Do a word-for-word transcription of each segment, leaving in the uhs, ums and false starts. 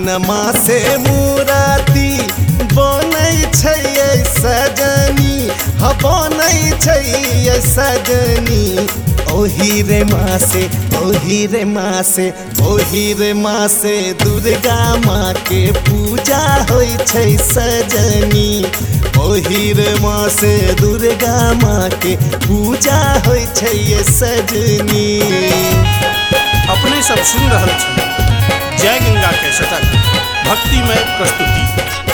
सोनमा से मूर्ति बनै छै सजनी, हाँ बनै छै सजनी। ओही रे माँ से ओही रे माँ से ओही रे माँ से दुर्गा माँ के पूजा होइ छै सजनी। ओही रे माँ से दुर्गा माँ के पूजा होइ छै सजनी। अपने सब सुन रहल छी जय गंगा के शतक भक्तिमय प्रस्तुति।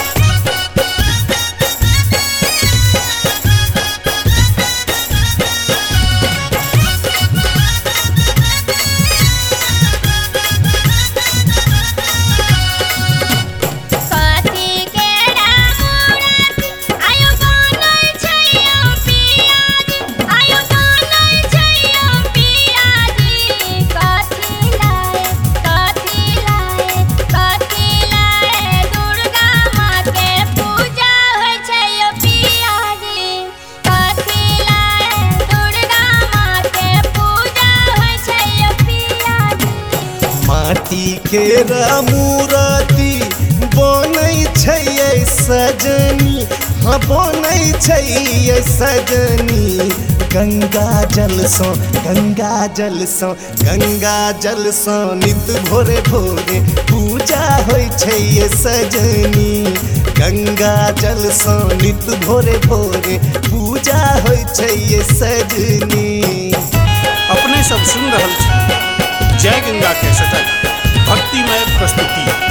माटी के मूर्ति बनै छै सजनी, हाँ बनै छै सजनी। गंगा जल सो गंगा जल सो गंगा जल सो नित भोरे भोरे पूजा होइ छै सजनी। गंगा जल सो नित भोरे भोरे पूजा होइ छै सजनी। अपने सब सुन रहल छी जय गंगा के शतक भक्तिमय प्रस्तुति।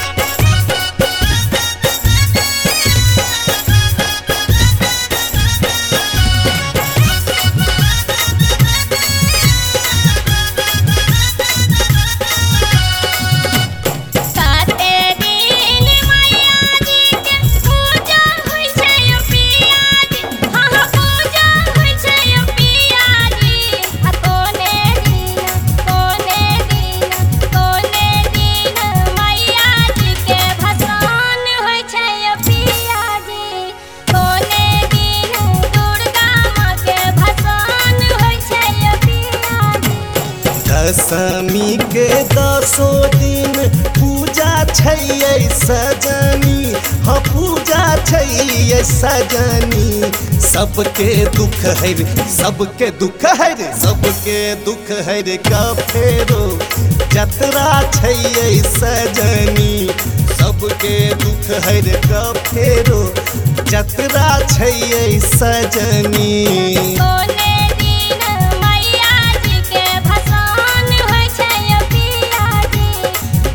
दशमी के दसो दिन पूजा छै सजनी, हाँ पूजा छै सजनी। सबके दुख हर सबके दुख हर सबके दुख हर का फेरो जतरा छै सजनी। सबके दुख हर का फेरो जतरा छै सजनी।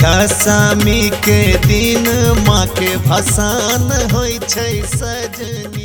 दशमी के दिन माँ के भसान होइ छै सजनी।